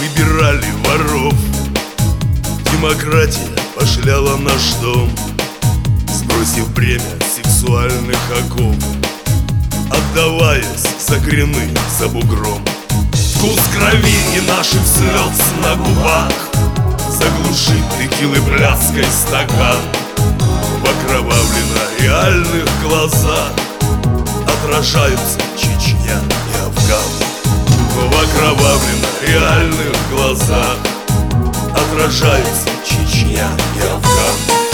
прибирали воров. Демократия пошляла наш дом, сбросив бремя сексуальных оков, отдаваясь за грины за бугром. Вкус крови и наших слез на губах заглушит текилы пляской стакан. В окровавленно реальных глазах отражаются Чечня и Афган. В окровавленно реальных глазах отражаются Чечня и Афган.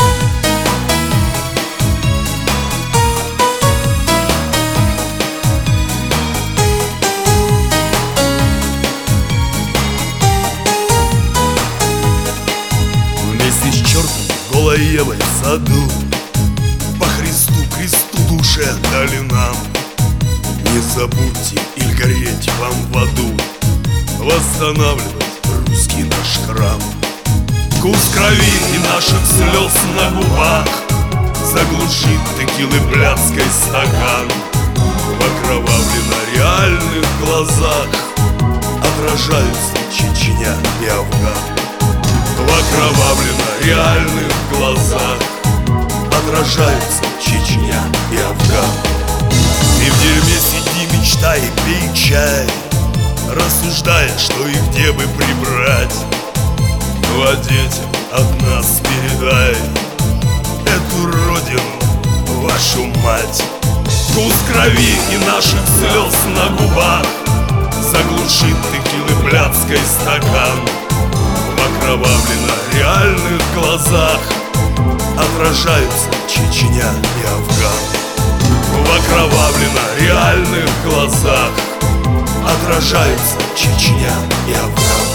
Вместе с чертом голой Евой в саду по Христу кресту души отдали нам. Не забудьте иль гореть вам в аду, восстанавливать русский наш храм. Вкус крови и наших слез на губах заглушит текилы пляской стакан. В окровавленно реальных глазах отражаются Чечня и Афган. В окровавленно реальных глазах отражаются Чечня и Афган. Ты в дерьме сиди, мечтай, пей чай, рассуждая, что и где бы прибрать. Ну а детям от нас передай эту родину, вашу мать. Вкус крови и наших слез на губах заглушит текилы блядской стакан. В окровавленно реальных глазах отражаются Чечня и Афган. В окровавленно реальных глазах отражаются Чечня и Афган.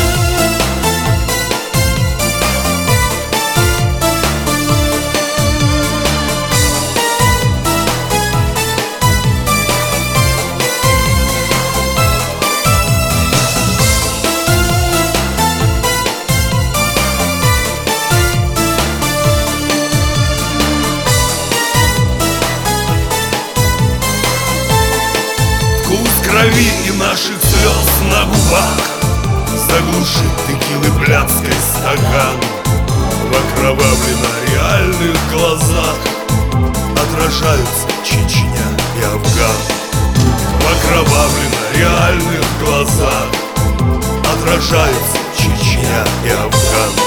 Крови и наших слез на губах заглушит текилы блядской стакан. В окровавленно реальных глазах отражаются Чечня и Афган. В окровавленно реальных глазах отражаются Чечня и Афган.